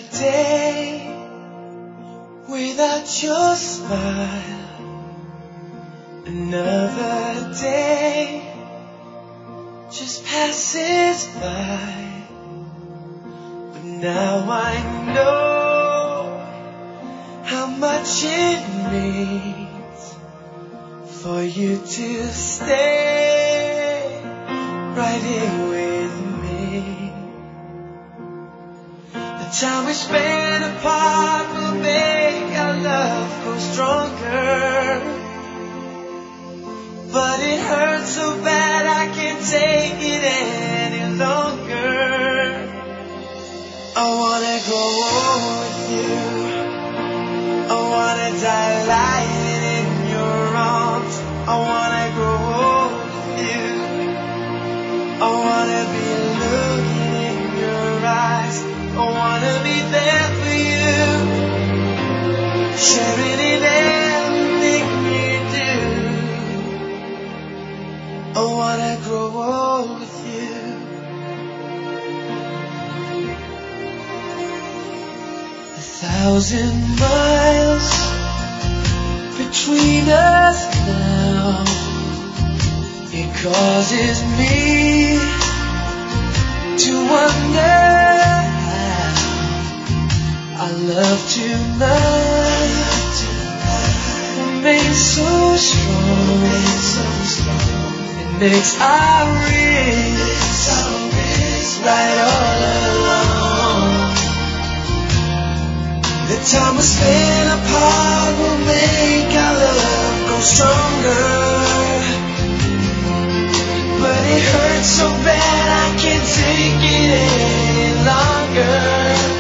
day without your smile, another day just passes by. But now I know how much it means for you to stay right here with me. The time we spend apart will make our love grow stronger. But it hurts so bad I can't take it any longer. I wanna grow old with you. I wanna die lying in your arms. I wanna grow old with you. I wanna be looking in your eyes. I wanna be there for you, sharing in everything you do. I wanna grow old with you. 1,000 miles between us now. It causes me to wonder how our love tonight remains so strong. It makes our wrists right all along. The time we spend apart will make our love grow stronger. But it hurts so bad I can't take it any longer.